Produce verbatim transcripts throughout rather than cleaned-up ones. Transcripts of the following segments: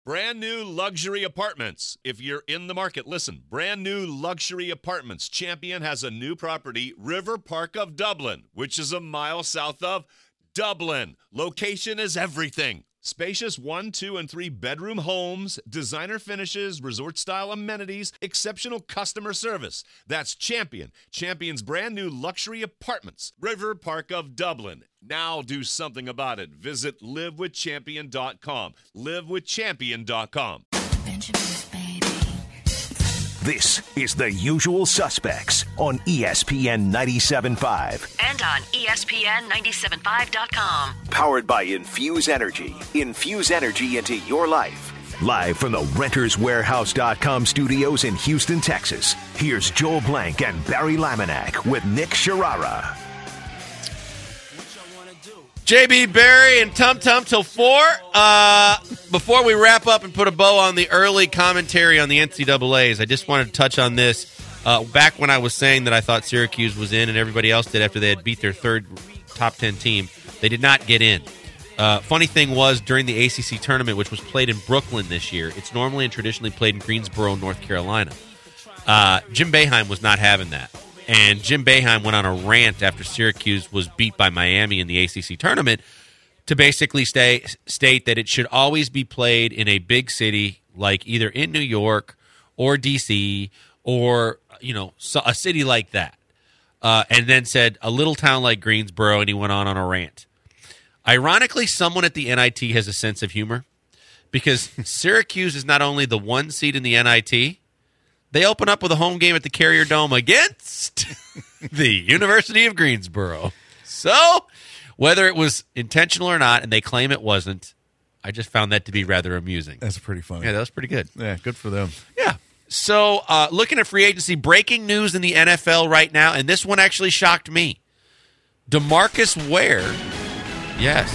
Brand new luxury apartments. If you're in the market, listen. Brand new luxury apartments. Champion has a new property, River Park of Dublin, which is a mile south of Dublin. Location is everything. Spacious one, two, and three bedroom homes, designer finishes, resort-style amenities, exceptional customer service. That's Champion. Champion's brand new luxury apartments. River Park of Dublin. Now do something about it. Visit live with champion dot com. live with champion dot com. This is The Usual Suspects on E S P N ninety-seven point five. And on E S P N ninety-seven point five dot com. Powered by Infuse Energy. Infuse energy into your life. Live from the Renters Warehouse dot com studios in Houston, Texas. Here's Joel Blank and Barry Laminack with Nick Sharara. J B Barry and Tum Tum till four. Uh, before we wrap up and put a bow on the early commentary on the N C double A's, I just wanted to touch on this. Uh, back when I was saying that I thought Syracuse was in and everybody else did after they had beat their third top ten team, they did not get in. Uh, funny thing was, during the A C C tournament, which was played in Brooklyn this year, it's normally and traditionally played in Greensboro, North Carolina. Uh, Jim Boeheim was not having that. And Jim Boeheim went on a rant after Syracuse was beat by Miami in the A C C tournament to basically stay, state that it should always be played in a big city like either in New York or D C or, you know, a city like that. Uh, and then said a little town like Greensboro, and he went on on a rant. Ironically, someone at the N I T has a sense of humor because Syracuse is not only the one seed in the N I T, they open up with a home game at the Carrier Dome against the University of Greensboro. So, whether it was intentional or not, and they claim it wasn't, I just found that to be rather amusing. That's pretty funny. Yeah, that was pretty good. Yeah, good for them. Yeah. So, uh, looking at free agency, breaking news in the N F L right now, and this one actually shocked me. DeMarcus Ware, yes.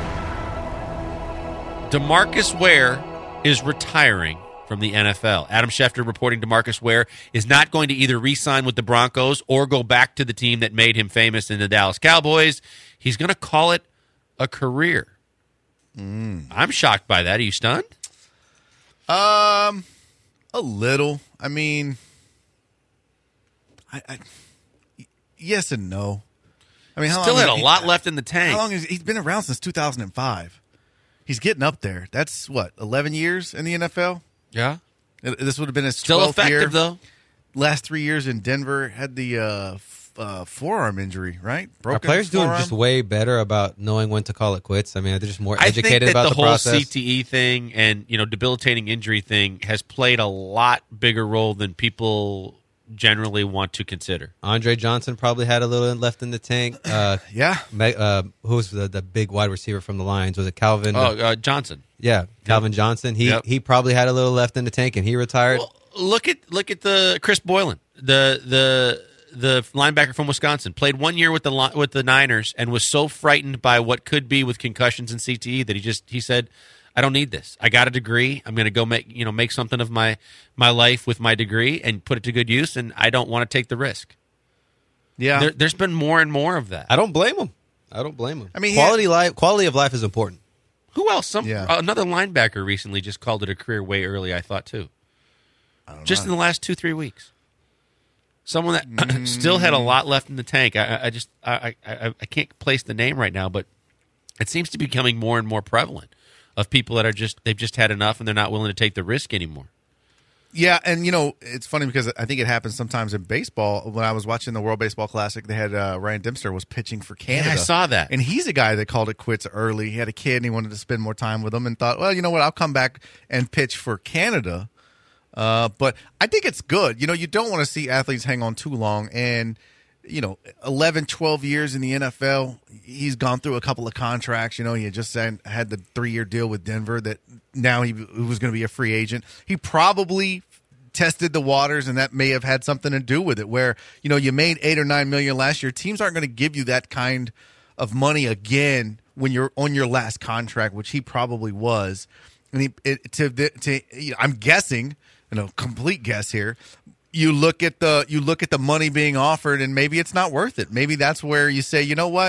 DeMarcus Ware is retiring from the N F L. Adam Schefter reporting DeMarcus Ware is not going to either re-sign with the Broncos or go back to the team that made him famous in the Dallas Cowboys. He's going to call it a career. Mm. I'm shocked by that. Are you stunned? Um, a little. I mean, I, I yes and no. I mean, how still long had a he, lot left in the tank. How long is he's been around since two thousand five? He's getting up there. That's what, eleven years in the N F L. Yeah, this would have been his still effective year. though. Last three years in Denver, had the uh, f- uh, forearm injury, right? Broken Are players forearm? doing just way better about knowing when to call it quits? I mean, they're just more educated I think that about the, the whole process. C T E thing and you know debilitating injury thing has played a lot bigger role than people generally want to consider. Andre Johnson probably had a little left in the tank. Uh, yeah. Uh, who was the, the big wide receiver from the Lions? Was it Calvin? Oh, uh, Johnson. Yeah, Calvin yep. Johnson. He yep. he probably had a little left in the tank, and he retired. Well, look at look at the Chris Boylan, the the the linebacker from Wisconsin, played one year with the with the Niners, and was so frightened by what could be with concussions and C T E that he just he said, "I don't need this. I got a degree. I'm going to go make you know make something of my my life with my degree and put it to good use, and I don't want to take the risk." Yeah, there, there's been more and more of that. I don't blame him. I don't blame him. I mean, quality had, life quality of life is important. Who else? Some yeah. uh, another linebacker recently just called it a career way early. I thought too. I don't just know. in the last two three weeks, someone that mm. still had a lot left in the tank. I, I just I, I I can't place the name right now, but it seems to be becoming more and more prevalent of people that are just they've just had enough and they're not willing to take the risk anymore. Yeah, and you know it's funny because I think it happens sometimes in baseball. When I was watching the World Baseball Classic, they had uh, Ryan Dempster was pitching for Canada. Yeah, I saw that, and he's a guy that called it quits early. He had a kid and he wanted to spend more time with him, and thought, well, you know what, I'll come back and pitch for Canada. Uh, but I think it's good. You know, you don't want to see athletes hang on too long, and you know, eleven, twelve years in the N F L, he's gone through a couple of contracts. You know, he had just had the three-year deal with Denver that now he was going to be a free agent. He probably tested the waters, and that may have had something to do with it, where, you know, you made eight or nine million last year. Teams aren't going to give you that kind of money again when you're on your last contract, which he probably was. And he, it, to, to, you know, I'm guessing, you know, complete guess here, you look at the you look at the money being offered, and maybe it's not worth it. Maybe that's where you say, you know what,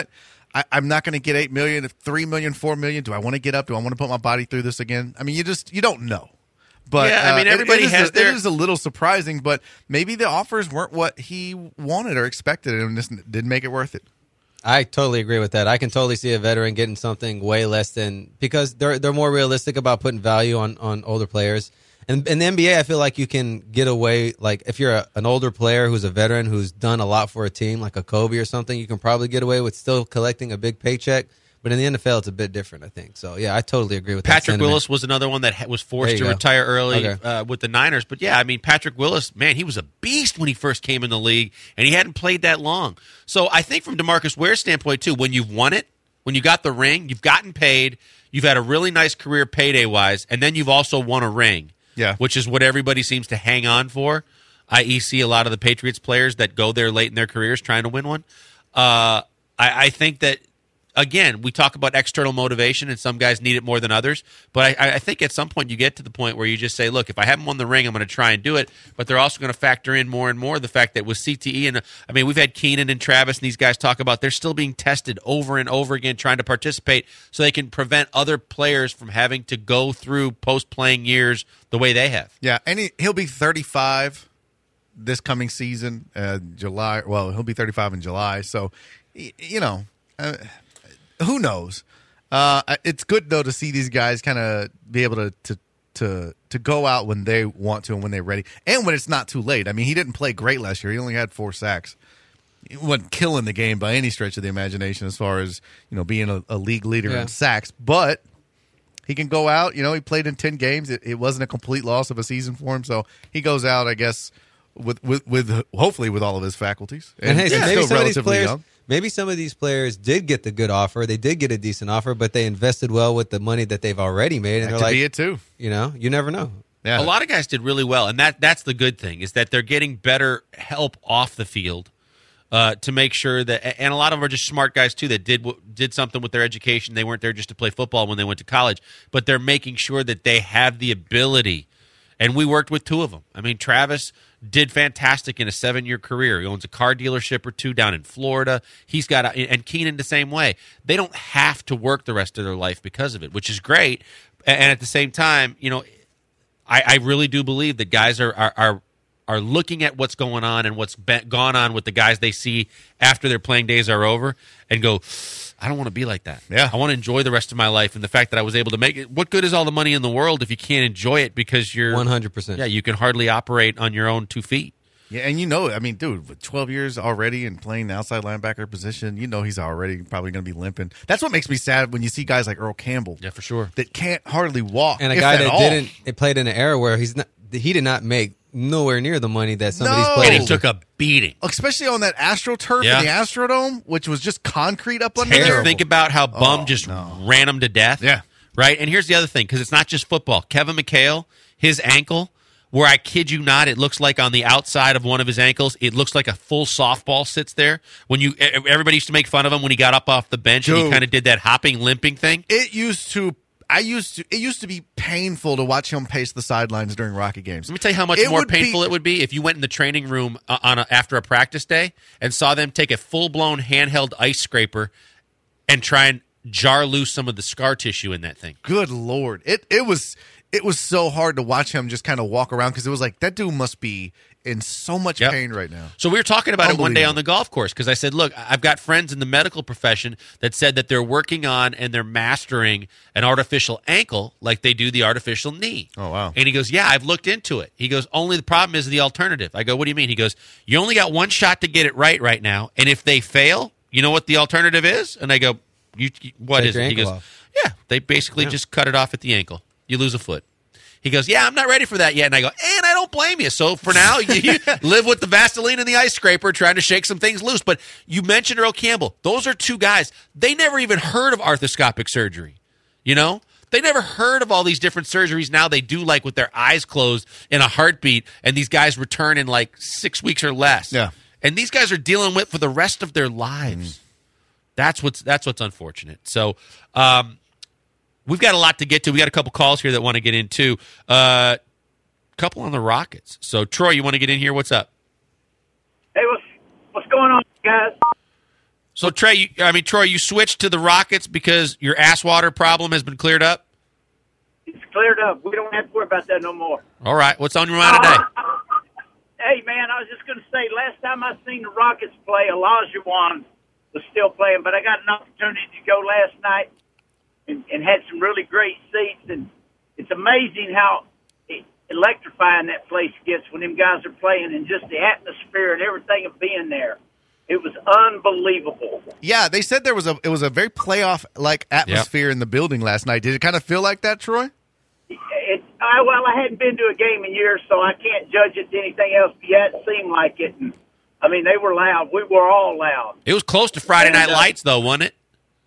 I, I'm not going to get eight million, three million, four million. Do I want to get up? Do I want to put my body through this again? I mean, you just you don't know. But yeah, I mean, uh, everybody it, it has a, their. It is a little surprising, but maybe the offers weren't what he wanted or expected, and this didn't make it worth it. I totally agree with that. I can totally see a veteran getting something way less than because they're they're more realistic about putting value on, on older players. And in the N B A, I feel like you can get away like if you're a, an older player who's a veteran who's done a lot for a team, like a Kobe or something, you can probably get away with still collecting a big paycheck. But in the N F L, it's a bit different, I think. So, yeah, I totally agree with that Patrick sentiment. Willis was another one that ha- was forced to go. retire early Okay. uh, with the Niners. But, yeah, I mean, Patrick Willis, man, he was a beast when he first came in the league, and he hadn't played that long. So I think from DeMarcus Ware's standpoint, too, when you've won it, when you got the ring, you've gotten paid, you've had a really nice career payday-wise, and then you've also won a ring, Yeah. which is what everybody seems to hang on for, that is see a lot of the Patriots players that go there late in their careers trying to win one. Uh, I, I think that, again, we talk about external motivation, and some guys need it more than others. But I, I think at some point you get to the point where you just say, look, if I haven't won the ring, I'm going to try and do it. But they're also going to factor in more and more the fact that with C T E, and I mean, we've had Keenan and Travis and these guys talk about they're still being tested over and over again trying to participate so they can prevent other players from having to go through post-playing years the way they have. Yeah, and he, he'll be thirty-five this coming season, uh, July. Well, he'll be thirty-five in July. So, y- you know, uh, who knows? Uh, it's good though to see these guys kind of be able to, to to to go out when they want to and when they're ready, and when it's not too late. I mean, he didn't play great last year. He only had four sacks. He wasn't killing the game by any stretch of the imagination as far as you know being a, a league leader Yeah. in sacks, but he can go out. You know, he played in ten games. It, it wasn't a complete loss of a season for him, so he goes out, I guess, with with, with hopefully with all of his faculties. And, hey, so and maybe still some of these relatively players, young. maybe some of these players did get the good offer. They did get a decent offer, but they invested well with the money that they've already made. And That they're could like, be it too. you know, you never know. Yeah. A lot of guys did really well, and that that's the good thing is that they're getting better help off the field uh, to make sure that, and a lot of them are just smart guys too that did did something with their education. They weren't there just to play football when they went to college, but they're making sure that they have the ability. And we worked with two of them. I mean, Travis did fantastic in a seven-year career. He owns a car dealership or two down in Florida. He's got a, and Keenan the same way. They don't have to work the rest of their life because of it, which is great. And at the same time, you know, I, I really do believe that guys are are are, are looking at what's going on and what's been, gone on with the guys they see after their playing days are over and go, I don't want to be like that. Yeah. I want to enjoy the rest of my life and the fact that I was able to make it. What good is all the money in the world if you can't enjoy it because you're one hundred percent. Yeah, you can hardly operate on your own two feet. Yeah, and you know, I mean, dude, with twelve years already and playing the outside linebacker position, you know he's already probably going to be limping. That's what makes me sad when you see guys like Earl Campbell. Yeah, for sure. That can't hardly walk. And a if guy at that all. didn't it played in an era where he's not, he did not make nowhere near the money that some of these No. players. And he took a beating. Especially on that AstroTurf Yeah. in the Astrodome, which was just concrete up under And there. you think about how Bum Oh, just no. ran him to death. Yeah. Right? And here's the other thing, because it's not just football. Kevin McHale, his ankle, where I kid you not, it looks like on the outside of one of his ankles, it looks like a full softball sits there. When you, everybody used to make fun of him when he got up off the bench and he Dude. kind of did that hopping, limping thing. It used to. I used to. It used to be painful to watch him pace the sidelines during Rocky games. Let me tell you how much It more would be- painful it would be if you went in the training room uh, on a, after a practice day and saw them take a full-blown handheld ice scraper and try and jar loose some of the scar tissue in that thing. Good Lord, it it was it was so hard to watch him just kind of walk around because it was like that dude must be in so much Yep. pain right now. So we were talking about it one day Unbelievable. on the golf course because I said, look, I've got friends in the medical profession that said that they're working on and they're mastering an artificial ankle like they do the artificial knee. Oh, wow. And he goes, yeah, I've looked into it. He goes, only the problem is the alternative. I go, what do you mean? He goes, you only got one shot to get it right right now. And if they fail, you know what the alternative is? And I go, you, what Take is your it? He ankle goes, off. yeah, they basically just cut it off at the ankle. You lose a foot. He goes, yeah, I'm not ready for that yet. And I go, and I don't blame you. So for now, you, you live with the Vaseline and the ice scraper trying to shake some things loose. But you mentioned Earl Campbell. Those are two guys. They never even heard of arthroscopic surgery. You know? They never heard of all these different surgeries now they do like with their eyes closed in a heartbeat. And these guys return in like six weeks or less. Yeah. And these guys are dealing with for the rest of their lives. Mm. That's what's that's what's unfortunate. So, um, we've got a lot to get to. We got a couple calls here that want to get into. A uh, couple on the Rockets. So, Troy, you want to get in here? What's up? Hey, what's what's going on, guys? So Trey, you, I mean Troy, you switched to the Rockets because your ass water problem has been cleared up. It's cleared up. We don't have to worry about that no more. All right, what's on your mind today? Hey, man, I was just going to say, last time I seen the Rockets play, Olajuwon was still playing, but I got an opportunity to go last night and, and had some really great seats, and it's amazing how electrifying that place gets when them guys are playing, and just the atmosphere and everything of being there. It was unbelievable. Yeah, they said there was a it was a very playoff like atmosphere yep. in the building last night. Did it kind of feel like that, Troy? It, I, well, I hadn't been to a game in years, so I can't judge it to anything else. But yeah, it seemed like it. And, I mean, they were loud. We were all loud. It was close to Friday and, Night uh, Lights, though, wasn't it?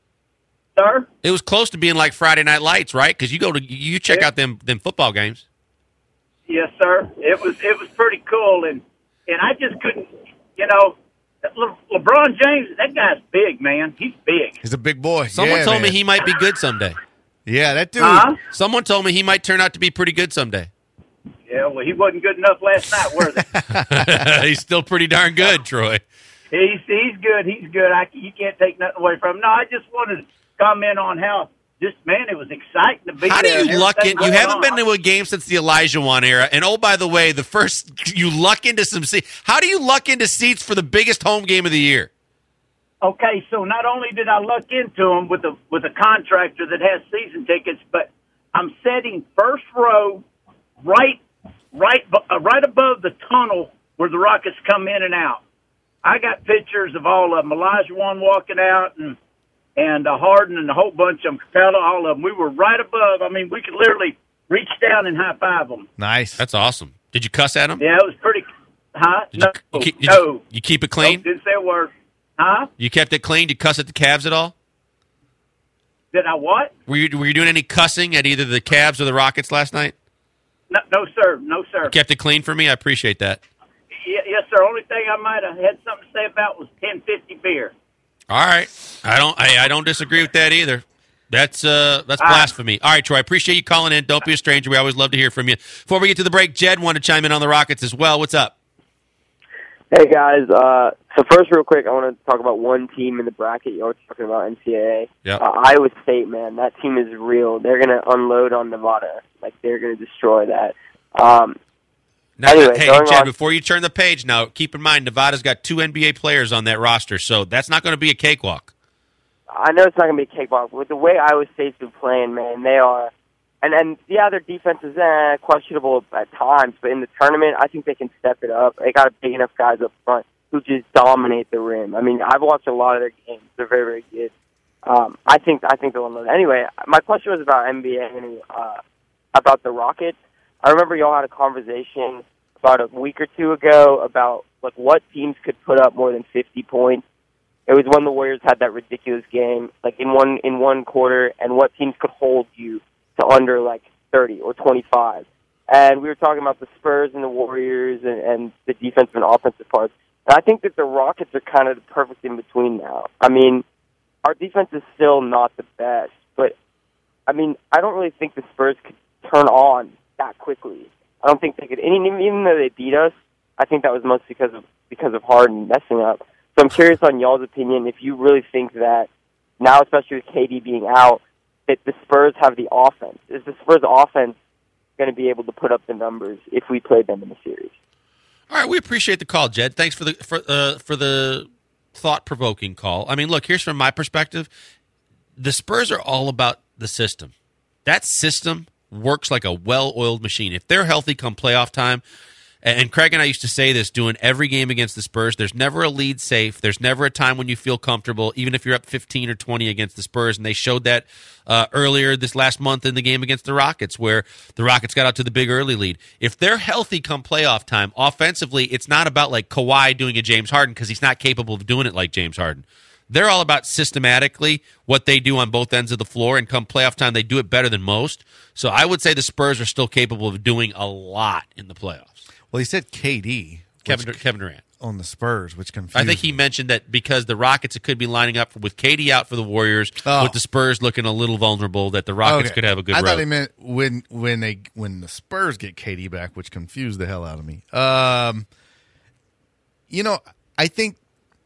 Sir? It was close to being like Friday Night Lights, right? Because you go to you check yeah. out them them football games. Yes, sir. It was it was pretty cool, and and I just couldn't, you know. Le- LeBron James, that guy's big, man. He's big. He's a big boy. Someone yeah, told man. me he might be good someday. Yeah, that dude. Uh-huh. Someone told me he might turn out to be pretty good someday. Yeah, well, he wasn't good enough last night, were they? He's still pretty darn good, Troy. He's he's good. He's good. I, you can't take nothing away from him. No, I just wanted to comment on how just, man, it was exciting to be How there. do you luck in? You haven't on. been to a game since the Olajuwon era. And, oh, by the way, the first, you luck into some seats. How do you luck into seats for the biggest home game of the year? Okay, so not only did I luck into them with a with a contractor that has season tickets, but I'm sitting first row, right, right, uh, right above the tunnel where the Rockets come in and out. I got pictures of all of them. Olajuwon walking out, and and uh, Harden, and a whole bunch of them. Capella, all of them. We were right above. I mean, we could literally reach down and high five them. Nice. That's awesome. Did you cuss at them? Yeah, it was pretty. Huh? Did no, you, you, keep, did no. you, you keep it clean? Nope, didn't say a word. Huh? You kept it clean? Did you cuss at the Cavs at all? Did I what? Were you were you doing any cussing at either the Cavs or the Rockets last night? No, no sir. No, sir. You kept it clean for me? I appreciate that. Yeah, yes, sir. Only thing I might have had something to say about was ten fifty beer. All right. I don't I, I don't disagree with that either. That's uh that's blasphemy. All right, Troy, I appreciate you calling in. Don't be a stranger. We always love to hear from you. Before we get to the break, Jed wanted to chime in on the Rockets as well. What's up? Hey, guys. Uh, so first, real quick, I want to talk about one team in the bracket. You're talking about N C double A. Yep. Uh, Iowa State, man, that team is real. They're going to unload on Nevada. Like, they're going to destroy that. Um, now, anyway, hey, going Jed, on, before you turn the page, now, keep in mind, Nevada's got two N B A players on that roster, so that's not going to be a cakewalk. I know it's not going to be a cakewalk. With the way Iowa State's been playing, man, they are – And, and yeah, their defense is eh, questionable at times, but in the tournament, I think they can step it up. They got big enough guys up front who just dominate the rim. I mean, I've watched a lot of their games. They're very, very good. Um, I think I think they'll unload. Anyway, my question was about N B A and uh, about the Rockets. I remember y'all had a conversation about a week or two ago about like what teams could put up more than fifty points. It was when the Warriors had that ridiculous game, like in one in one quarter, and what teams could hold you to under like thirty or twenty-five. And we were talking about the Spurs and the Warriors and, and the defensive and offensive parts. And I think that the Rockets are kind of the perfect in between now. I mean, our defense is still not the best, but I mean, I don't really think the Spurs could turn on that quickly. I don't think they could. And even though they beat us, I think that was mostly because of because of Harden messing up. So I'm curious on y'all's opinion if you really think that now, especially with K D being out, that the Spurs have the offense. Is the Spurs offense going to be able to put up the numbers if we played them in the series? All right, we appreciate the call, Jed. Thanks for the for uh, for the thought-provoking call. I mean, look, here's from my perspective. The Spurs are all about the system. That system works like a well-oiled machine. If they're healthy come playoff time, and Craig and I used to say this doing every game against the Spurs, there's never a lead safe. There's never a time when you feel comfortable, even if you're up fifteen or twenty against the Spurs. And they showed that uh, earlier this last month in the game against the Rockets, where the Rockets got out to the big early lead. If they're healthy come playoff time, offensively, it's not about like Kawhi doing a James Harden because he's not capable of doing it like James Harden. They're all about systematically what they do on both ends of the floor, and come playoff time, they do it better than most. So I would say the Spurs are still capable of doing a lot in the playoffs. Well, he said K D. Kevin, which, Kevin Durant. On the Spurs, which confused I think he mentioned that because the Rockets could be lining up with K D out for the Warriors, oh. with the Spurs looking a little vulnerable, that the Rockets okay. could have a good I road. thought he meant when when they when the Spurs get K D back, which confused the hell out of me. Um, you know, I think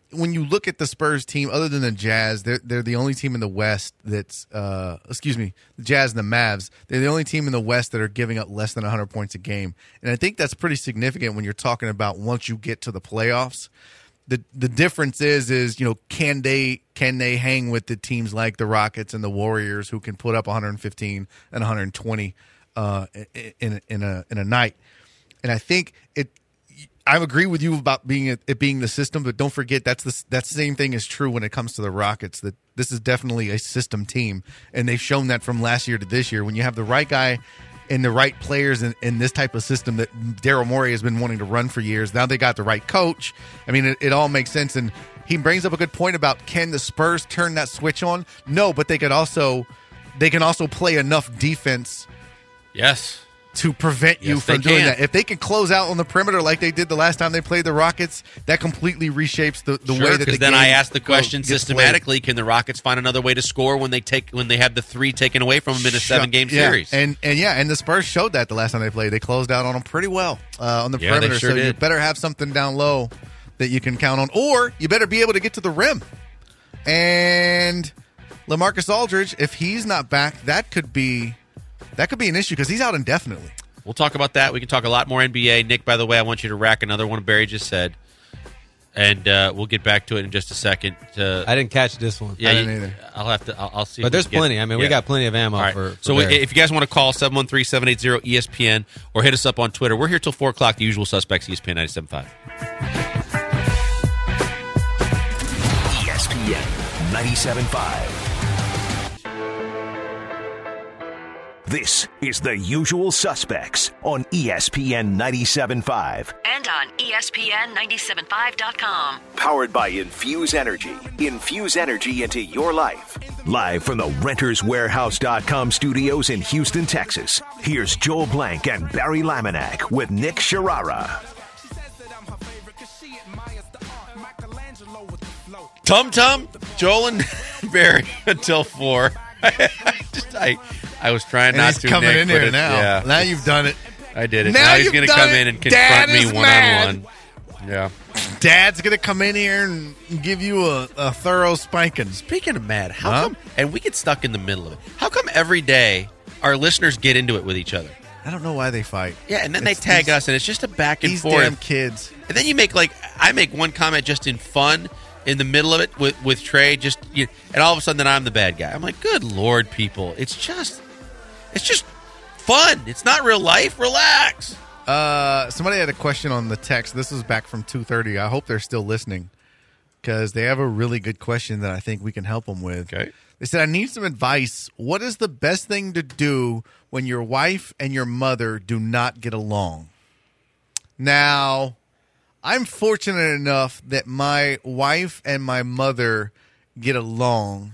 when you look at the Spurs team, other than the Jazz, they're they're the only team in the West that's uh, excuse me, the Jazz and the Mavs. They're the only team in the West that are giving up less than one hundred points a game, and I think that's pretty significant when you're talking about once you get to the playoffs. The the difference is is you know can they can they hang with the teams like the Rockets and the Warriors who can put up one hundred fifteen and one hundred twenty uh, in in a in a night, and I think it. I agree with you about being it, it being the system, but don't forget that's the that same thing is true when it comes to the Rockets. That this is definitely a system team, and they've shown that from last year to this year. When you have the right guy and the right players in, in this type of system that Daryl Morey has been wanting to run for years, now they got the right coach. I mean, it, it all makes sense. And he brings up a good point about can the Spurs turn that switch on? No, but they could also they can also play enough defense. Yes. To prevent you Yes, from they doing can. that. If they can close out on the perimeter like they did the last time they played the Rockets, that completely reshapes the, the Sure, way that the because then game I asked the question gets played. systematically: can the Rockets find another way to score when they take when they have the three taken away from them in a Shut- seven game yeah. series? And and yeah, and the Spurs showed that the last time they played. They closed out on them pretty well uh, on the Yeah, they perimeter. sure so you did. better have something down low that you can count on, or you better be able to get to the rim. And LaMarcus Aldridge, if he's not back, that could be that could be an issue because he's out indefinitely. We'll talk about that. We can talk a lot more N B A. Nick, by the way, I want you to rack another one Barry just said, and uh, we'll get back to it in just a second. Uh, I didn't catch this one. yeah, I didn't you- either. I'll have to. I'll, I'll see. But if we there's can get- plenty. I mean, we yeah. got plenty of ammo All right. for, for so Barry. if you guys want to call seven one three, seven eight zero, E S P N or hit us up on Twitter, we're here till four o'clock. The usual suspects, E S P N ninety-seven point five. E S P N ninety-seven point five. This is The Usual Suspects on E S P N ninety-seven point five. And on E S P N ninety-seven five dot com. Powered by Infuse Energy. Infuse energy into your life. Live from the Renters Warehouse dot com studios in Houston, Texas. Here's Joel Blank and Barry Laminack with Nick Sharara. Tum Tum, Joel and Barry until four. I, just, I, I was trying And not he's to. coming Nick, in but here it's- now. Yeah, Now you've done it. I did it. Now Now, he's you've going to done come it. in and Dad confront me is one mad. on one. Yeah. Dad's gonna come in here and give you a, a thorough spanking. Speaking of mad, how Huh? come? And we get stuck in the middle of it. How come every day our listeners get into it with each other? I don't know why they fight. Yeah, and then It's they tag these- us, and it's just a back and These forth. damn kids. And then you make like I make one comment just in fun in the middle of it with with Trey, just you and all of a sudden then I'm the bad guy. I'm like, good lord, people, it's just it's just fun. It's not real life. Relax. Uh, somebody had a question on the text. This was back from two thirty. I hope they're still listening because they have a really good question that I think we can help them with. Okay. They said, I need some advice. What is the best thing to do when your wife and your mother do not get along? Now, I'm fortunate enough that my wife and my mother get along.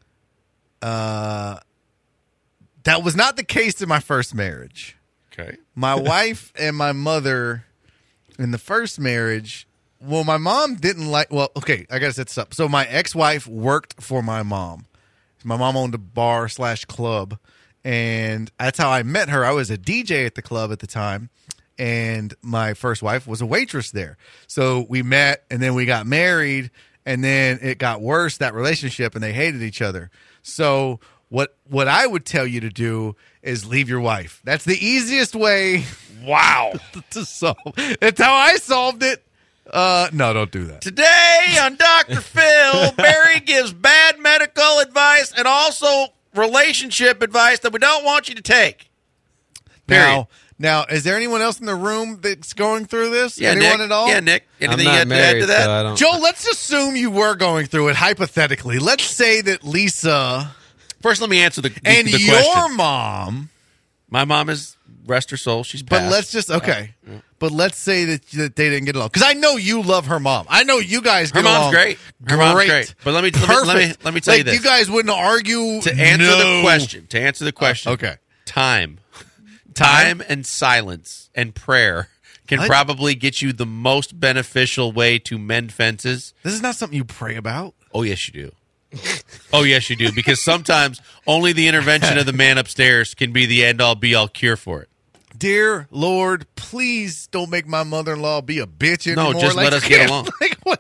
Uh, that was not the case in my first marriage. Okay. My wife and my mother in the first marriage, well, my mom didn't like, well, okay, I got to set this up. So my ex-wife worked for my mom. My mom owned a bar slash club, and that's how I met her. I was a D J at the club at the time, and my first wife was a waitress there. So we met, and then we got married, and then it got worse, that relationship, and they hated each other. So what what I would tell you to do is leave your wife. That's the easiest way Wow. to solve. That's how I solved it. Uh, no, don't do that. Today on Doctor Phil, Barry gives bad medical advice and also relationship advice that we don't want you to take. Period. Now, now, is there anyone else in the room that's going through this? Yeah, anyone Nick. at all? Yeah, Nick. I'm Anything not you have to add married, to that? so I don't. Joe, let's assume you were going through it hypothetically. Let's say that Lisa First, let me answer the, the, and the your question. mom, My mom is, rest her soul, she's but passed. let's just, okay. But let's say that, that they didn't get along. Because I know you love her mom. I know you guys Her get mom's along. great. Her mom's great. But let me- let me- let me- Perfect. let me tell you Like, this. You guys wouldn't argue. To answer No. the question, to answer the question, Uh, okay. time. Time and silence and prayer can What? probably get you the most beneficial way to mend fences. This is not something you pray about. Oh, yes, you do. Oh, yes, you do. Because sometimes only the intervention of the man upstairs can be the end-all, be-all cure for it. Dear Lord, please don't make my mother-in-law be a bitch No, anymore. just Like, let us get along. Like, what,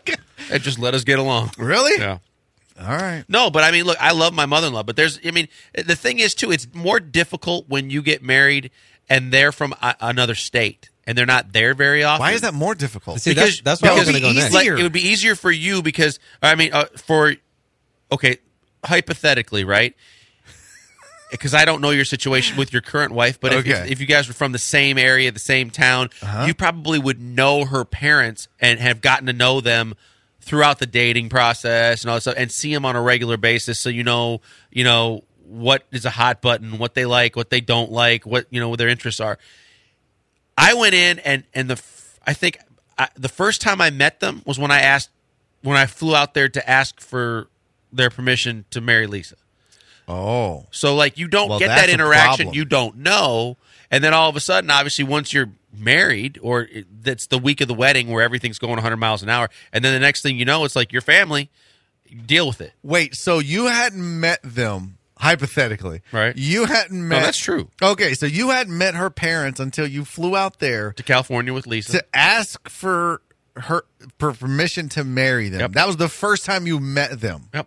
and just let us get along. Really? Yeah. All right. No, but I mean, look, I love my mother-in-law, but there's, I mean, the thing is, too, it's more difficult when you get married and they're from a, another state and they're not there very often. Why is that more difficult? See, that's, that's what I was going to go next. Like, it would be easier for you because, I mean, uh, for, okay, hypothetically, right? Because I don't know your situation with your current wife, but if, Okay. if, if you guys were from the same area, the same town, Uh-huh. you probably would know her parents and have gotten to know them throughout the dating process and all that stuff, and see them on a regular basis, so you know, you know what is a hot button, what they like, what they don't like, what you know what their interests are. I went in and and the I think I, the first time I met them was when I asked when I flew out there to ask for their permission to marry Lisa. Oh. So, like, you don't Well, get that's that a interaction. problem. You don't know. And then all of a sudden, obviously, once you're married, or it- that's the week of the wedding where everything's going one hundred miles an hour, and then the next thing you know, it's like your family, you deal with it. Wait, so you hadn't met them, hypothetically. Right. You hadn't met. No, that's true. Okay, so you hadn't met her parents until you flew out there To California with Lisa. to ask for her for permission to marry them. Yep. That was the first time you met them. Yep.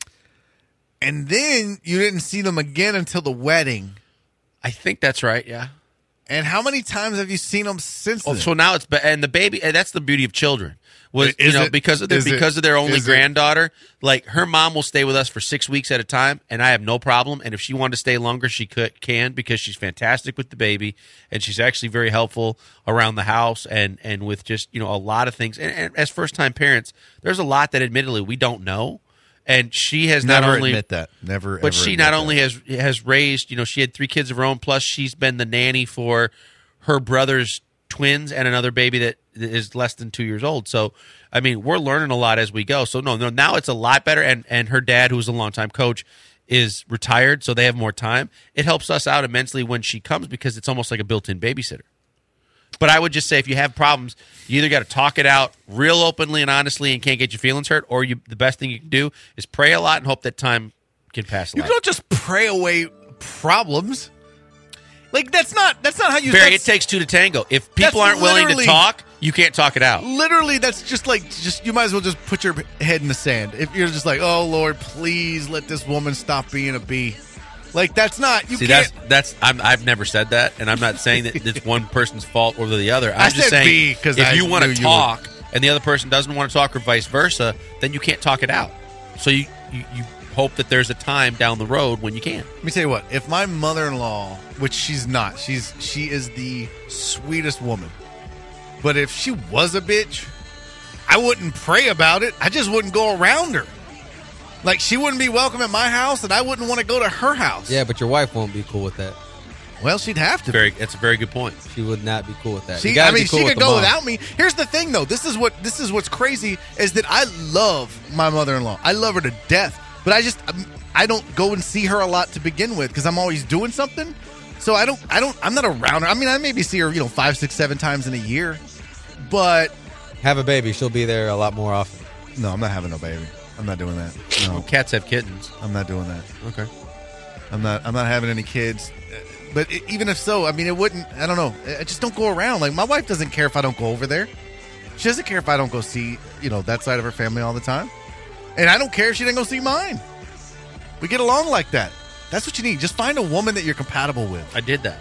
And then you didn't see them again until the wedding. I think that's right, yeah. And how many times have you seen them since Oh, then? so now it's ba- and the baby, and that's the beauty of children. Was Is you know it- because of their is it- because of their only is it- granddaughter, like her mom will stay with us for six weeks at a time, and I have no problem. And if she wanted to stay longer, she could can because she's fantastic with the baby, and she's actually very helpful around the house and and with just you know a lot of things. And, and as first time parents, there's a lot that admittedly we don't know, and she has Never not only admit that. Never. but ever she admit not that. only has has raised, you know, she had three kids of her own. Plus, she's been the nanny for her brother's twins and another baby that is less than two years old. So, I mean, we're learning a lot as we go. So, no, no, now it's a lot better. And and her dad, who's a longtime coach, is retired, so they have more time. It helps us out immensely when she comes because it's almost like a built-in babysitter. But I would just say if you have problems, you either got to talk it out real openly and honestly and can't get your feelings hurt, or you the best thing you can do is pray a lot and hope that time can pass. You light. don't just pray away problems. Like that's not that's not how you. Barry, it that's- takes two to tango. If people That's aren't willing to literally- talk, you can't talk it out. Literally, that's just like just you might as well just put your head in the sand. If you're just like, oh Lord, please let this woman stop being a bee. Like that's not you See, can't. that's that's I'm, I've never said that, and I'm not saying that it's one person's fault over the other. I'm I just said saying B 'cause if I you want knew to you talk and the other person doesn't want to talk, or vice versa, then you can't talk it out. So you you, you hope that there's a time down the road when you can. Let me tell you what. If my mother-in-law, which she's not, she's she is the sweetest woman. But if she was a bitch, I wouldn't pray about it. I just wouldn't go around her. Like she wouldn't be welcome at my house, and I wouldn't want to go to her house. Yeah, but your wife won't be cool with that. Well, she'd have to. Very, that's a very good point. She would not be cool with that. You She, gotta I mean, be cool she with could the go mom. without me. Here's the thing, though. This is what this is what's crazy is that I love my mother-in-law. I love her to death, but I just I'm, I don't go and see her a lot to begin with because I'm always doing something. So I don't I don't I'm not around her. I mean, I maybe see her you know five, six, seven times in a year, but Have a baby. She'll be there a lot more often. no, I'm not having no baby. I'm not doing that. Well, No, cats have kittens. I'm not doing that. Okay. I'm not. I'm not having any kids. But it, even if so, I mean, it wouldn't. I don't know. I just don't go around. Like my wife doesn't care if I don't go over there. She doesn't care if I don't go see you know that side of her family all the time, and I don't care if she didn't go see mine. We get along like that. That's what you need. Just find a woman that you're compatible with. I did that.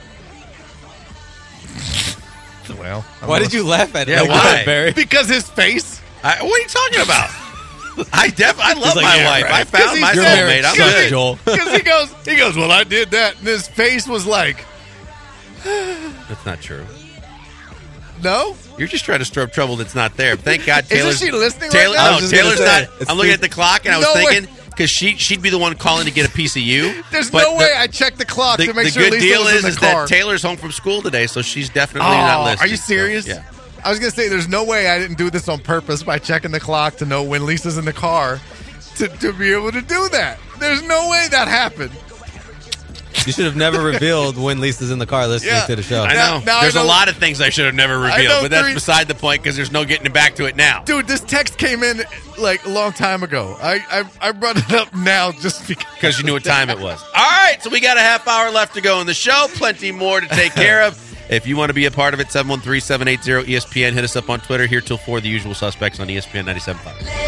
Well, I'm Why not- did you laugh at it? Yeah, like why? that, Barry? Because his face. I, what are you talking about? I def I love like, my yeah, wife. right. I found my You're soulmate. married. I'm Shut good. it, Joel. Because he goes, he goes. Well, I did that, and his face was like, That's not true. no. You're just trying to stir up trouble that's not there. Thank God Isn't Taylor's she listening right Taylor, now? I no, was just gonna Taylor's say, not. it's I'm looking the- at the clock and I was No way. thinking because she she'd be the one calling to get a piece of you. There's but no way the- I checked the clock The, to make the sure good Lisa deal was is, in the is car. that Taylor's home from school today, so she's definitely Oh, not listening. are you serious? So, yeah. I was gonna say there's no way I didn't do this on purpose by checking the clock to know when Lisa's in the car to, to be able to do that. There's no way that happened. You should have never revealed when Lisa's in the car listening Yeah. to the show. I Now- know. now I There's know- a lot of things I should have never I know revealed, but that's three- beside the point because there's no getting back to it now. Dude, this text came in like a long time ago. I I, I brought it up now just because. Because you knew what time it was. All right, so we got a half hour left to go in the show. Plenty more to take care of. If you want to be a part of it, seven one three, seven eight zero, E S P N. Hit us up on Twitter. Here till four, the usual suspects on E S P N ninety-seven point five.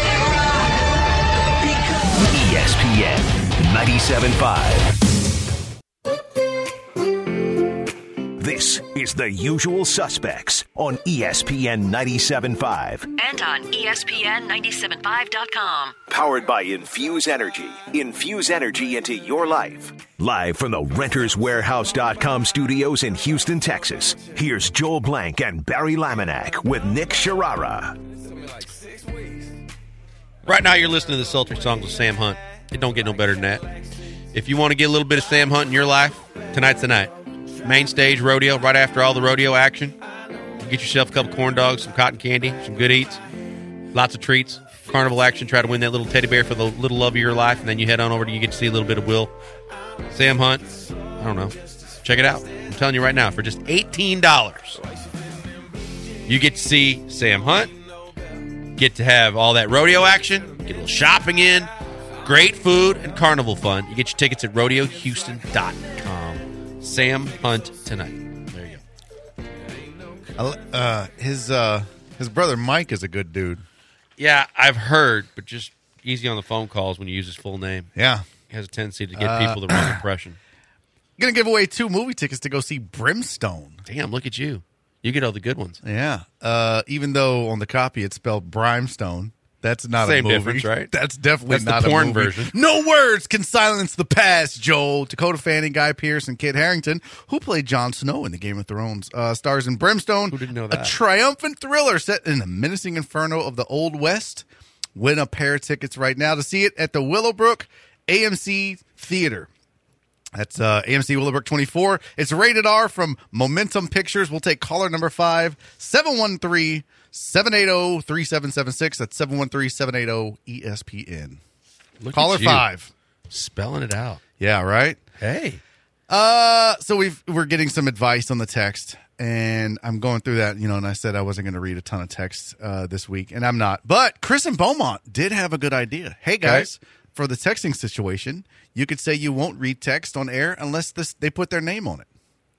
E S P N ninety-seven point five. This is The Usual Suspects on E S P N ninety-seven point five. And on E S P N ninety-seven point five dot com. Powered by Infuse Energy. Infuse energy into your life. Live from the Renters Warehouse dot com studios in Houston, Texas. Here's Joel Blank and Barry Laminack with Nick Sharara. Right now, you're listening to the sultry songs of Sam Hunt. It don't get no better than that. If you want to get a little bit of Sam Hunt in your life, tonight's the night. Main stage rodeo, right after all the rodeo action. Get yourself a couple corn dogs, some cotton candy, some good eats, lots of treats. Carnival action, try to win that little teddy bear for the little love of your life, and then you head on over to you get to see a little bit of Will. Sam Hunt, I don't know. Check it out. I'm telling you right now, for just eighteen dollars, you get to see Sam Hunt, get to have all that rodeo action, get a little shopping in, great food, and carnival fun. You get your tickets at rodeo houston dot com. Sam Hunt tonight. There you go. Uh, his uh, his brother Mike is a good dude. Yeah, I've heard, but just easy on the phone calls when you use his full name. Yeah. He has a tendency to get people the wrong impression. Gonna give away two movie tickets to go see Brimstone. Damn, look at you. You get all the good ones. Yeah. Uh, even though on the copy it's spelled Brimstone. That's not Same a movie. difference, right? That's definitely That's not the porn a movie. version. No words can silence the past, Joel. Dakota Fanning, Guy Pearce, and Kit Harington, who played Jon Snow in the Game of Thrones, uh, stars in Brimstone. Who didn't know that? A triumphant thriller set in the menacing inferno of the Old West. Win a pair of tickets right now to see it at the Willowbrook A M C Theater. That's uh, A M C Willowbrook twenty-four. It's rated R from Momentum Pictures. We'll take caller number five, seven one three, seven eight zero, three seven seven six. That's seven one three, seven eight zero, E S P N. Look Caller at you. five. Spelling it out. Yeah, right? Hey. Uh, so we've, we're getting some advice on the text, and I'm going through that, you know, and I said I wasn't going to read a ton of texts uh, this week, and I'm not. But Chris and Beaumont did have a good idea. Hey, guys, okay. For the texting situation, you could say you won't read text on air unless this, they put their name on it.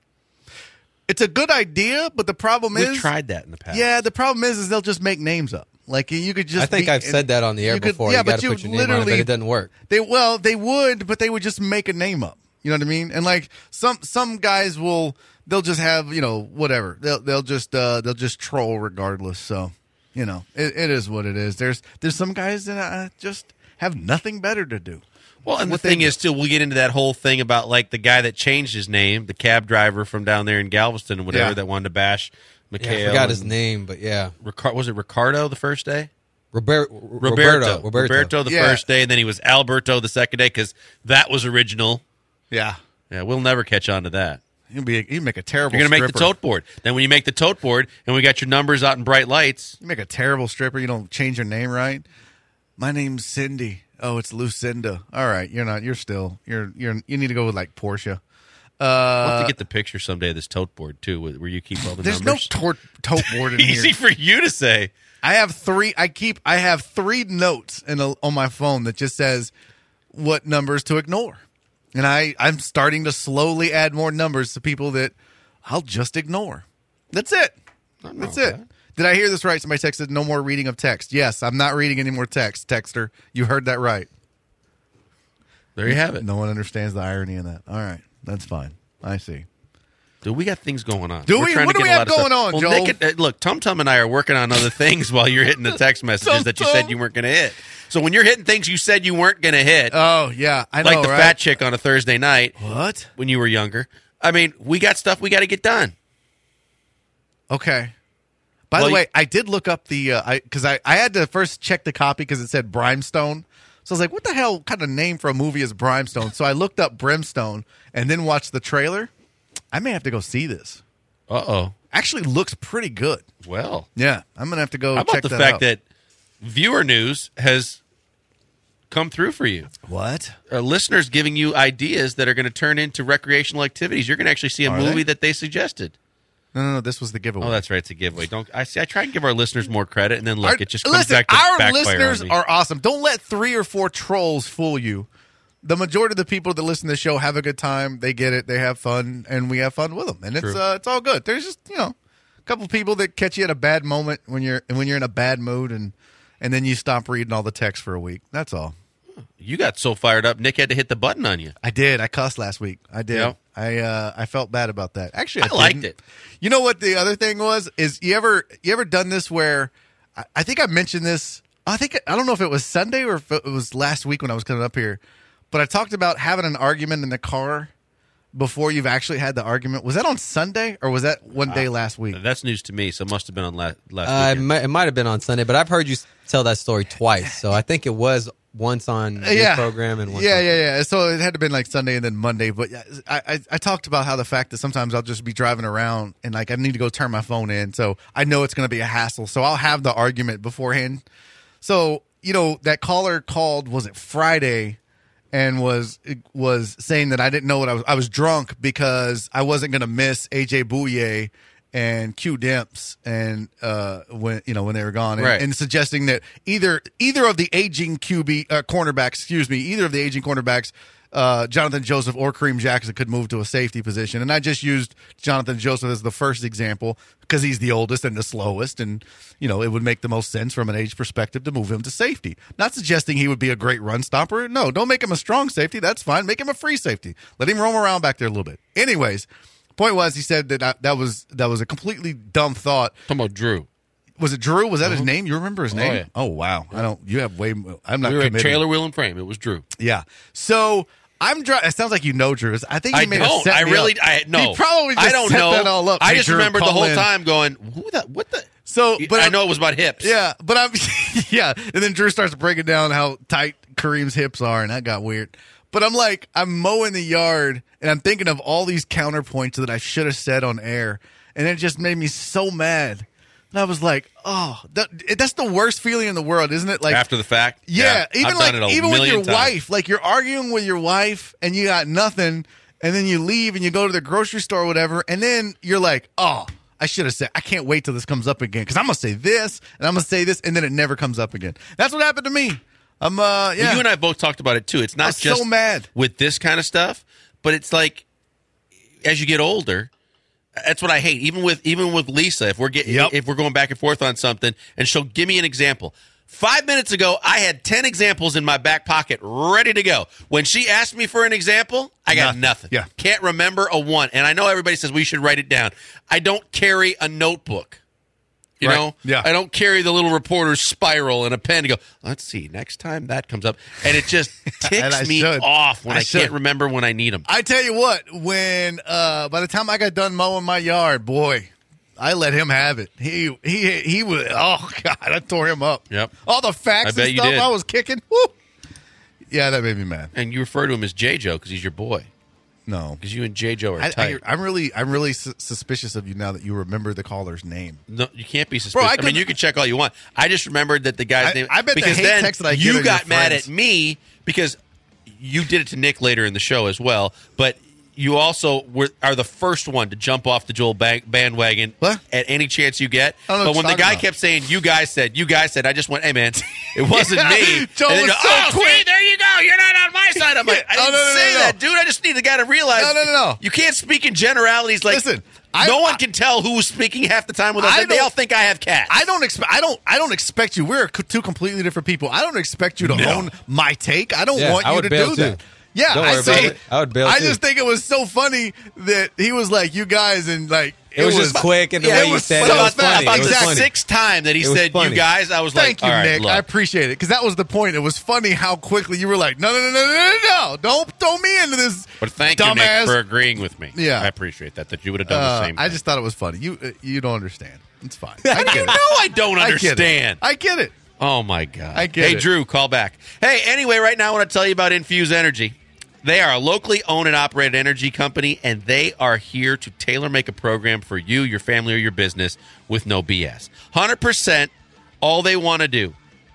It's a good idea, but the problem We've is... We've tried that in the past. Yeah, the problem is, is they'll just make names up. Like, you could just... I think be, I've said that on the air you could, before. Yeah, you got but to you put your name on it, but it doesn't work. They Well, they would, but they would just make a name up. You know what I mean? And like some some guys will, they'll just have, you know, whatever. They'll they'll just uh, they'll just troll regardless. So, you know, it, it is what it is. There's there's some guys that uh, just have nothing better to do. Well, and the What they thing do. is, too, we'll get into that whole thing about, like, the guy that changed his name, the cab driver from down there in Galveston and whatever Yeah. that wanted to bash Yeah, McHale. I forgot his and name, but yeah. Ricar- was it Ricardo the first day? Rober- Roberto. Roberto. Roberto. the Yeah. first day, and then he was Alberto the second day because that was original. Yeah, Yeah, we'll never catch on to that. you'll be you make a terrible. You're going to make the stripper. tote board. Then when you make the tote board and we got your numbers out in bright lights, You make a terrible stripper. You don't change your name right. My name's Cindy. Oh, it's Lucinda. All right, you're not. You're still. You're. You're. You need to go with like Portia. we'll Uh, have to get the picture someday of this tote board, too, where you keep all the there's numbers. no tor- tote board in Easy here. for you to say. I have three. I keep. I have three notes in a, on my phone that just says what numbers to ignore, and I I'm starting to slowly add more numbers to people that I'll just ignore. That's it. Nothing That's wrong it. with that. Did I hear this right? Somebody texted no more reading of text. Yes, I'm not reading any more text. Texter, you heard that right. There you have it. No one understands the irony in that. All right, that's fine. I see. Dude, we got things going on. Do We're we? trying What to do get we a have lot of stuff. going on, well, Joel? Nick, uh, look, Tum Tum and I are working on other things while you're hitting the text messages that you said you weren't going to hit. So when you're hitting things you said you weren't going to hit, Oh yeah, I know. like the right? fat chick on a Thursday night What? when you were younger, I mean, we got stuff we got to get done. Okay. By Well, the you- way, I did look up the uh, I because I, I had to first check the copy because it said Brimstone. So I was like, what the hell kind of name for a movie is Brimstone? So I looked up Brimstone and then watched the trailer. I may have to go see this. Uh-oh. Actually looks pretty good. Well, Yeah, I'm going to have to go how about check the that fact out. that viewer news has come through for you? What? Our listeners giving you ideas that are going to turn into recreational activities. You're going to actually see a Are movie they? that they suggested. No, no, no, this was the giveaway. Oh, that's right. It's a giveaway. Don't I see? I try and give our listeners more credit, and then look, Our- it just comes listen, back to our backfire listeners on me. are awesome. Don't let three or four trolls fool you the majority of the people that listen to the show have a good time. They get it. They have fun, and we have fun with them. And it's True. uh, it's all good. There's just you know a couple people that catch you at a bad moment when you're when you're in a bad mood, and and then you stop reading all the text for a week. That's all. You got so fired up, Nick had to hit the button on you. I did. I cussed last week. I did. Yep. I uh, I felt bad about that. Actually, I, I liked didn't. it. You know what the other thing was? Is you ever you ever done this where I, I think I mentioned this. I think I don't know if it was Sunday or if it was last week when I was coming up here, but I talked about having an argument in the car before you've actually had the argument. Was that on Sunday or was that one day last week? That's news to me, so it must have been on last last Uh, it, weekend. might, it might have been on Sunday, but I've heard you s- tell that story twice. So I think it was once on your yeah. program and once yeah, on- yeah, yeah. So it had to been like Sunday and then Monday. But yeah, I, I, I talked about how the fact that sometimes I'll just be driving around and like I need to go turn my phone in, so I know it's going to be a hassle. So I'll have the argument beforehand. So you know that caller called. Was it Friday? And was was saying that I didn't know what I was. I was drunk because I wasn't going to miss A J Bouye and Q Demps and uh, when you know when they were gone, and, Right. and suggesting that either either of the aging Q B uh, cornerbacks, excuse me, either of the aging cornerbacks, uh, Jonathan Joseph or Kareem Jackson could move to a safety position. And I just used Jonathan Joseph as the first example because he's the oldest and the slowest, and you know it would make the most sense from an age perspective to move him to safety. Not suggesting he would be a great run stopper. No, don't make him a strong safety. That's fine. Make him a free safety. Let him roam around back there a little bit. Anyways. Point was, he said that I, that was that was a completely dumb thought. Talking about Drew. Was it Drew? Was that his name? You remember his name? yeah. Oh wow, I don't. You have way. mo- I'm not. We were at committed. Taylor Wheel and Frame. It was Drew. Yeah. So I'm driving. It sounds like you know Drew. I think he I may don't. have set I me really. up. I no. He probably just I don't set know. that all up. I Hey, just Drew, remembered the call whole in. time going, "Who that? What the?" So, but I I'm- know it was about hips. Yeah, but I'm. Yeah, and then Drew starts breaking down how tight Kareem's hips are, and that got weird. But I'm like, I'm mowing the yard, and I'm thinking of all these counterpoints that I should have said on air, and it just made me so mad. And I was like, oh, that, that's the worst feeling in the world, isn't it? Like After the fact. yeah, even I've like done it a even with million your times. wife, like you're arguing with your wife, and you got nothing, and then you leave and you go to the grocery store or whatever, and then you're like, oh. I should have said, I can't wait till this comes up again because I'm going to say this and I'm going to say this and then it never comes up again. That's what happened to me. I'm, uh, yeah. Well, you and I both talked about it too. It's I not was just so mad. with this kind of stuff, but it's like as you get older, that's what I hate. Even with even with Lisa, if we're getting Yep. if we're going back and forth on something, and she'll give me an example. Five minutes ago, I had ten examples in my back pocket ready to go. When she asked me for an example, I got Nothing. nothing. Yeah. Can't remember a one. And I know everybody says we should write it down. I don't carry a notebook. You Right. know? Yeah. I don't carry the little reporter's spiral and a pen to go, let's see, next time that comes up. And it just And I ticks me should. off when I I, should. can't remember when I need them. I tell you what, when uh, by the time I got done mowing my yard, boy, I let him have it. He he he was. Oh God, I tore him up. Yep. All the facts I and bet you stuff did. I was kicking. Woo. Yeah, that made me mad. And you refer to him as J. Joe because he's your boy. No, Because you and J. Joe are I, tight. I, I'm really I'm really su- suspicious of you now that you remember the caller's name. No, you can't be suspicious. Bro, I I, mean, couldn't- you can check all you want. I just remembered that the guy's I- name. I bet the because hate then text that I get are you your got mad friends. at me because you did it to Nick later in the show as well. But you also were are the first one to jump off the Joel bang, bandwagon What? at any chance you get. I don't know But what when you're the guy talking about. kept saying, "You guys said," "You guys said," I just went, "Hey man, it wasn't Yeah, me." Joel and then was you go, so "Oh, quick." see, there you go. You're not on my side." I'm like, I Oh, didn't no, no, no, say no. that, dude. I just need the guy to realize. No, no, no, no. You can't speak in generalities. Like, Listen, I- no one I- can tell who's speaking half the time with us. I and They don't- all think I have cats. I don't expect. I don't. I don't expect you. We're co- two completely different people. I don't expect you to No. own my take. I don't Yeah, want I you would to bail do too. that. Yeah, Don't I worry say. about it. I would bail I too. just think it was so funny that he was like, "You guys," and like It was just quick and the Yeah, way it you was said so it. It was fast. funny. About It was the funny. sixth time that he It was said, funny. "You guys," I was Thank like, you, "All right, Nick. look." I appreciate it because that was the point. It was funny how quickly you were like, "No, no, no, no, no, no, no! Don't throw me into this." But thank dumbass. you, Nick, for agreeing with me. Yeah. I appreciate that. That you would have done Uh, the same. I thing. just thought it was funny. You uh, you don't understand. It's fine. How I do you get know it. I don't I get it. understand? I get it. Oh my god! I get hey, it. Drew, call back. Hey, anyway, right now I want to tell you about Infuse Energy. They are a locally owned and operated energy company, and they are here to tailor make a program for you, your family, or your business with no B S. one hundred percent all they want to do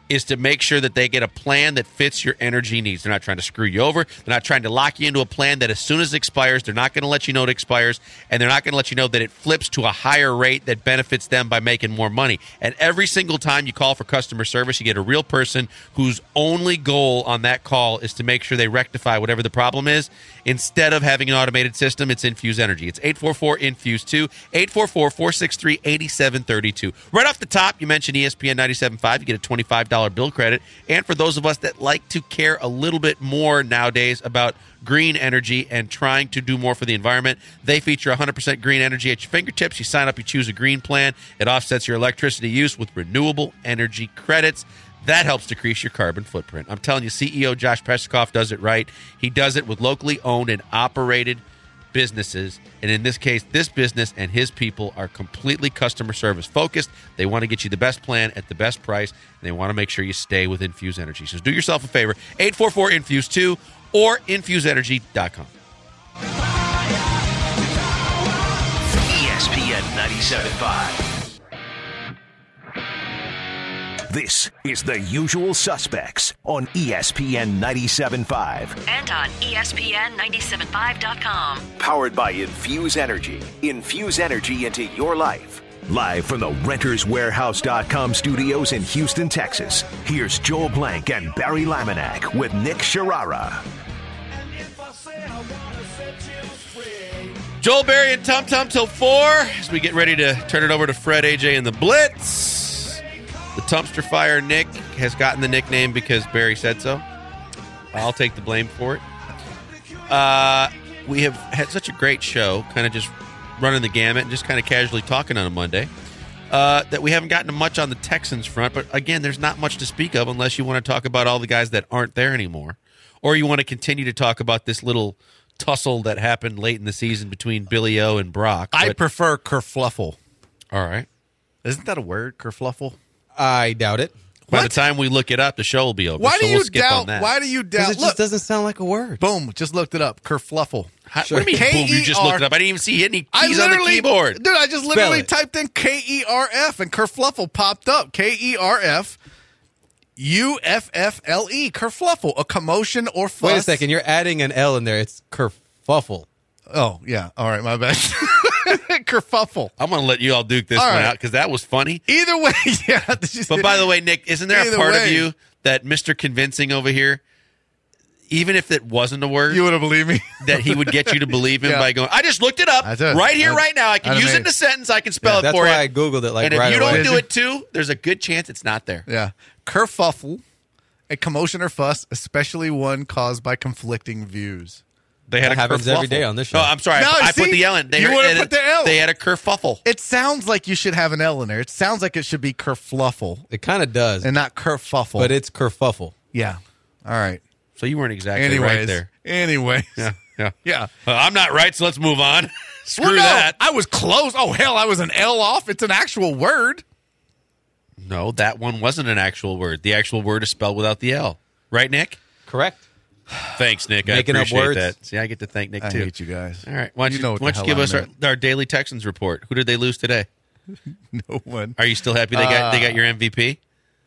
is to make sure that they get a plan that fits your energy needs. They're not trying to screw you over. They're not trying to lock you into a plan that as soon as it expires, they're not going to let you know it expires, and they're not going to let you know that it flips to a higher rate that benefits them by making more money. And every single time you call for customer service, you get a real person whose only goal on that call is to make sure they rectify whatever the problem is. Instead of having an automated system, it's Infuse Energy. It's eight four four, infuse two, eight four four, four six three, eight seven three two. Right off the top, you mentioned E S P N ninety-seven point five. You get a twenty-five dollars bill credit. And for those of us that like to care a little bit more nowadays about green energy and trying to do more for the environment, they feature one hundred percent green energy at your fingertips. You sign up, you choose a green plan. It offsets your electricity use with renewable energy credits. That helps decrease your carbon footprint. I'm telling you, C E O Josh Peskov does it right. He does it with locally owned and operated businesses. And in this case, this business and his people are completely customer service focused. They want to get you the best plan at the best price, and they want to make sure you stay with Infuse Energy. So do yourself a favor, eight four four, infuse two or infuse energy dot com. E S P N ninety-seven point five. This is The Usual Suspects on E S P N ninety-seven point five. And on E S P N ninety-seven point five dot com. Powered by Infuse Energy. Infuse energy into your life. Live from the Renters Warehouse dot com studios in Houston, Texas, here's Joel Blank and Barry Laminack with Nick Sharara. Joel, Barry, and Tum Tum till four as we get ready to turn it over to Fred, A J, and the Blitz. The Tumpster Fire Nick has gotten the nickname because Barry said so. I'll take the blame for it. Uh, we have had such a great show, kind of just running the gamut and just kind of casually talking on a Monday, uh, that we haven't gotten to much on the Texans front. But again, there's not much to speak of unless you want to talk about all the guys that aren't there anymore. Or you want to continue to talk about this little tussle that happened late in the season between Billy O and Brock. I But- prefer kerfluffle. all right. Isn't that a word, kerfluffle? I doubt it. By What? the time we look it up, the show will be over. Why so do you we'll skip doubt? on that. Why do you Because doubt? it Look, just doesn't sound like a word. boom, just looked it up. Kerfluffle. How, Sure. What do you mean, boom, you just K E R looked it up? I didn't even see any I keys on the literally, keyboard. dude, I just literally it. typed in K E R F and kerfluffle popped up. K E R F U F F L E, kerfluffle, a commotion or fuss. Wait a second. You're adding an L in there. It's kerfuffle. Oh, yeah. All right, my bad. Kerfuffle. I'm going to let you all duke this All one right. out because that was funny. Either way, yeah. But by the way, Nick, isn't there Either a part way. of you that Mister Convincing over here, even if it wasn't a word, you would have believed me. that he would get you to believe him Yeah. by going, I just looked it up I did. right here, I- right now. I can I use made- it in a sentence. I can spell it That's for why you. I Googled it like and if right you away. don't do Did it too, there's a good chance it's not there. Yeah. Kerfuffle, a commotion or fuss, especially one caused by conflicting views. They had That a happens kerfuffle. every day on this show. Oh, I'm sorry. No, I, I see? put the L in. They You had- would've they had put a- the L. They had a kerfuffle. It sounds like you should have an L in there. It sounds like it should be kerfluffle It kind of does, and not kerfuffle. but it's kerfuffle. yeah. All right. So you weren't exactly Anyways. right there. Anyways. Yeah, yeah. Yeah. Uh, I'm not right, so let's move on. Screw Well, no, that. I was close. Oh, hell, I was an L off. It's an actual word. No, that one wasn't an actual word. The actual word is spelled without the L. Right, Nick? Correct. Thanks, Nick. Making I up appreciate words. that. See, I get to thank Nick, I too. hate you guys. All right. Why don't you, know what why the don't you hell give I us our, meant. our daily Texans report? Who did they lose today? No one. Are you still happy they got they got Uh, your M V P?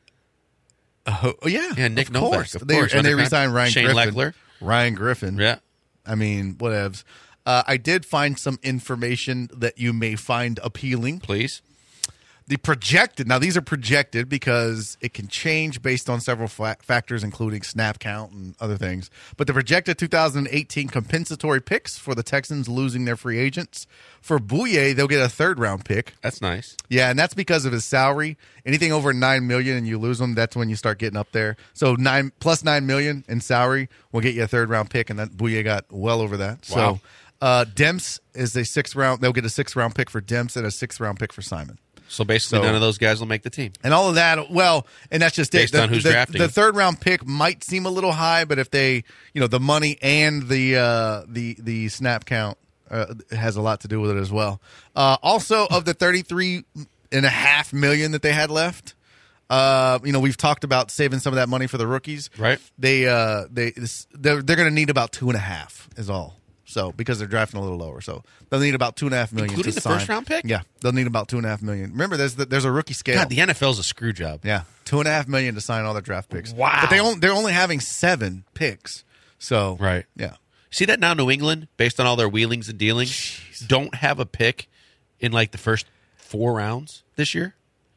Oh, yeah. Yeah, Nick of Novak, course. of They- course. And they Under resigned Ryan Shane Griffin. Leckler. Ryan Griffin. Yeah. I mean, whatevs. Uh, I did find some information that you may find appealing. Please. The projected, now these are projected because it can change based on several fa- factors, including snap count and other things. But the projected two thousand eighteen compensatory picks for the Texans losing their free agents. For Bouye, they'll get a third round pick. That's nice. Yeah, and that's because of his salary. Anything over nine million and you lose him, that's when you start getting up there. So nine plus nine million in salary will get you a third round pick, and that Bouye got well over that. Wow. So uh, Demps is a sixth round. They'll get a sixth round pick for Demps and a sixth round pick for Simon. So basically, So- none of those guys will make the team. And all of that, well, and that's just Based it. The, on who's the, drafting the him. third round pick might seem a little high, but if they, you know, the money and the uh, the the snap count uh, has a lot to do with it as well. Uh, also, of the thirty-three and a half million that they had left, uh, you know, we've talked about saving some of that money for the rookies. Right. They uh, they this, they're they're going to need about two and a half is all. So because they're drafting a little lower, so they'll need about two and a half million, including to the sign. first round pick. Yeah, they'll need about two and a half million. Remember, there's the, there's a rookie scale. God, the N F L is a screw job. Yeah, two and a half million to sign all their draft picks. Wow. But they only, they're only having seven picks. So Right. yeah. See that now, New England, based on all their wheelings and dealings, Jeez. don't have a pick in like the first four rounds this year.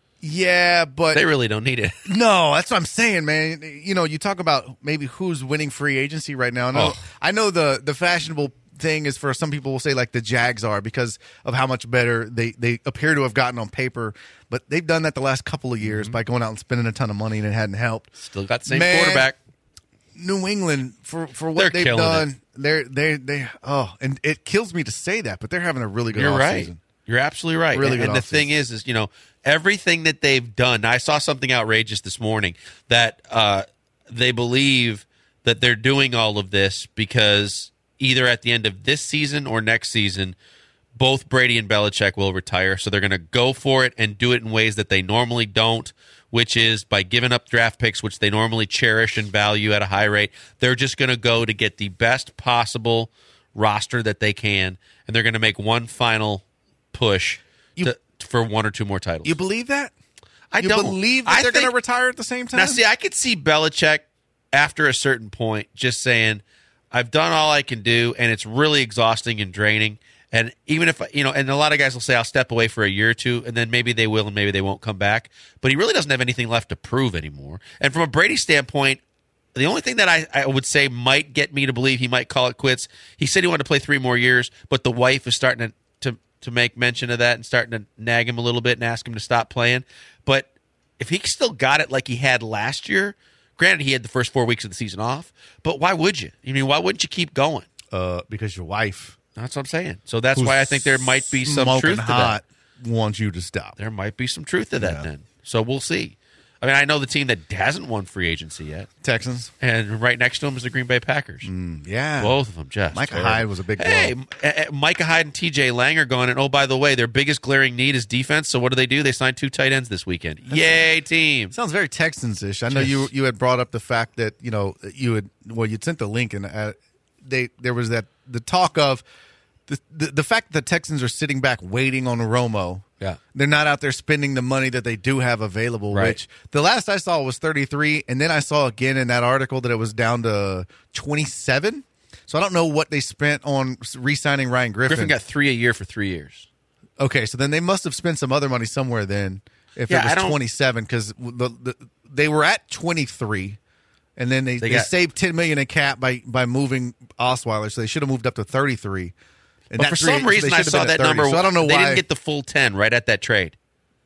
Yeah, but they really don't need it. No, that's what I'm saying, man. You know, you talk about maybe who's winning free agency right now. I know, Oh. I know the the fashionable thing is for some people will say like the Jags are because of how much better they, they appear to have gotten on paper, but they've done that the last couple of years Mm-hmm. by going out and spending a ton of money and it hadn't helped. Still got the same Man, quarterback. New England for for what They're they've killing done, it. they're they they oh, and it kills me to say that, but they're having a really good You're offseason. right. You're absolutely right. Really and good and the offseason. thing is, is you know everything that they've done. Now, I saw something outrageous this morning that uh, they believe that they're doing all of this because either at the end of this season or next season, both Brady and Belichick will retire. So they're going to go for it and do it in ways that they normally don't, which is by giving up draft picks, which they normally cherish and value at a high rate. They're just going to go to get the best possible roster that they can, and they're going to make one final push You- to, for one or two more titles. You believe that? I you don't believe that I they're going to think- retire at the same time? Now, see, I could see Belichick after a certain point just saying, I've done all I can do, and it's really exhausting and draining. And even if, you know, and a lot of guys will say, I'll step away for a year or two, and then maybe they will and maybe they won't come back. But he really doesn't have anything left to prove anymore. And from a Brady standpoint, the only thing that I, I would say might get me to believe he might call it quits, he said he wanted to play three more years, but the wife is starting to, to, to make mention of that and starting to nag him a little bit and ask him to stop playing. But if he still got it like he had last year, granted he had the first four weeks of the season off, but why would you? I mean, why wouldn't you keep going? Uh, because your wife, That's what I'm saying. So that's who's why I think there might be some smoking truth to hot, that. wants you to stop. There might be some truth to that Yeah. then. So we'll see. I mean, I know the team that hasn't won free agency yet, Texans, and right next to them is the Green Bay Packers. Mm, yeah, Both of them, just Micah terrible. Hyde was a big blow. Hey, M- uh, Micah Hyde and T J Lang are gone, and oh, by the way, their biggest glaring need is defense. So what do they do? They signed two tight ends this weekend. Yay, team! Sounds very Texans-ish. I know you you had brought up the fact that you know you had well you'd sent the link and uh, they there was that the talk of the, the the fact that the Texans are sitting back waiting on Romo. Yeah. They're not out there spending the money that they do have available. Right. Which the last I saw was thirty-three, and then I saw again in that article that it was down to twenty-seven. So I don't know what they spent on re-signing Ryan Griffin. Griffin got three a year for three years. Okay, so then they must have spent some other money somewhere then. If Yeah, it I was don't- twenty-seven, because the, the, they were at twenty-three, and then they, They they, got- saved ten million in cap by by moving Osweiler, so they should have moved up to thirty-three. And But that for three- some so reason, they I should have saw been that at thirty. number. So I don't know they why didn't get the full ten right at that trade.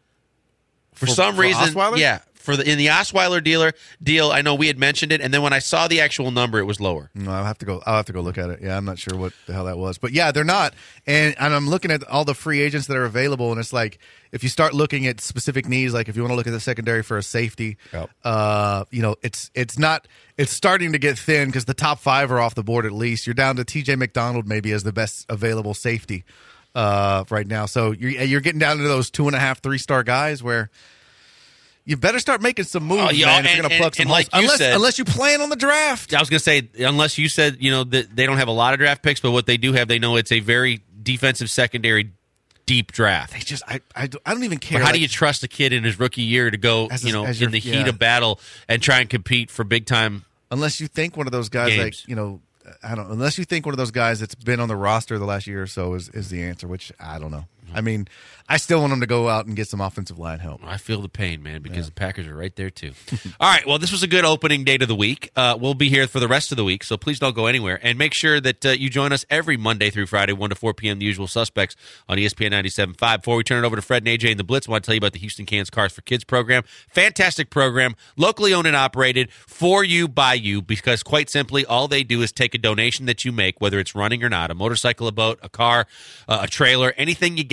For, For- some for reason, Osweiler? yeah. For the in the Osweiler dealer deal, I know we had mentioned it, and then when I saw the actual number, it was lower. No, I'll have to go. I'll have to go look at it. Yeah, I'm not sure what the hell that was, but yeah, they're not. And and I'm looking at all the free agents that are available, and it's like if you start looking at specific needs, like if you want to look at the secondary for a safety, Yep. uh, you know, it's it's not. It's starting to get thin because the top five are off the board at least. You're down to T J McDonald maybe as the best available safety uh, right now. So you're you're getting down to those two and a half, three star guys where. You better start making some moves, Oh, yeah, man. If and- you're going to plug and- some and holes. like you unless, said- unless you plan on the draft. I was going to say, unless you said, you know, that they don't have a lot of draft picks, but what they do have, they know it's a very defensive secondary deep draft. They just, I, I, I don't even care. But how do like- you trust a kid in his rookie year to go, As a- you know, as in your- the heat yeah. of battle and try and compete for big time? Unless you think one of those guys, Games. like, you know, I don't. Unless you think one of those guys that's been on the roster the last year or so is, is the answer, which I don't know. I mean, I still want them to go out and get some offensive line help. I feel the pain, man, because the Packers are right there too. All right, well, this was a good opening date of the week. Uh, we'll be here for the rest of the week, so please don't go anywhere. And make sure that uh, you join us every Monday through Friday, one to four p.m., the usual suspects on E S P N ninety-seven point five. Before we turn it over to Fred and A J and the Blitz, I want to tell you about the Houston Cans Cars for Kids program. Fantastic program, locally owned and operated, for you, by you, because quite simply, all they do is take a donation that you make, whether it's running or not, a motorcycle, a boat, a car, uh, a trailer, anything you got.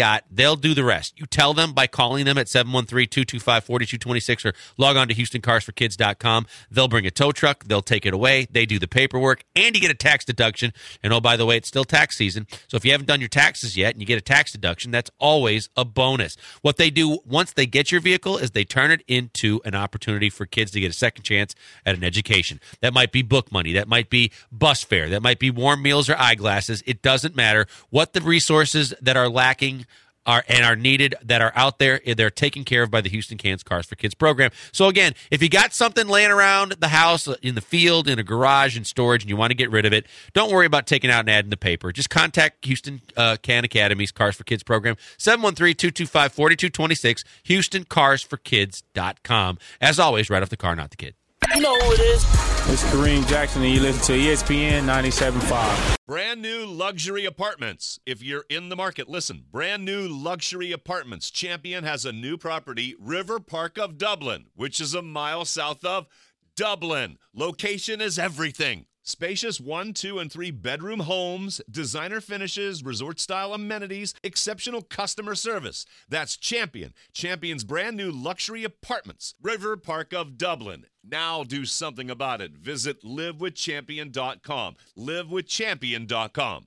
got, they'll do the rest. You tell them by calling them at seven one three, two two five, four two two six or log on to houston cars for kids dot com. They'll bring a tow truck. They'll take it away. They do the paperwork, and you get a tax deduction. And, oh, by the way, it's still tax season. So if you haven't done your taxes yet and you get a tax deduction, that's always a bonus. What they do once they get your vehicle is they turn it into an opportunity for kids to get a second chance at an education. That might be book money. That might be bus fare. That might be warm meals or eyeglasses. It doesn't matter what the resources that are lacking are and are needed that are out there. They're taken care of by the Houston Cans Cars for Kids program. So again, if you got something laying around the house, in the field, in a garage, in storage, and you want to get rid of it, don't worry about taking out an ad in the paper. Just contact Houston uh, Can Academy's Cars for Kids program, seven one three, two two five, four two two six, houston cars for kids dot com. As always, right off the car, not the kid. You know who it is. It's Kareem Jackson, and you listen to E S P N ninety-seven point five. Brand new luxury apartments. If you're in the market, listen. Brand new luxury apartments. Champion has a new property, River Park of Dublin, which is a mile south of Dublin. Location is everything. Spacious one, two, and three bedroom homes, designer finishes, resort-style amenities, exceptional customer service. That's Champion. Champion's brand new luxury apartments, River Park of Dublin. Now do something about it. Visit live with champion dot com. live with champion dot com.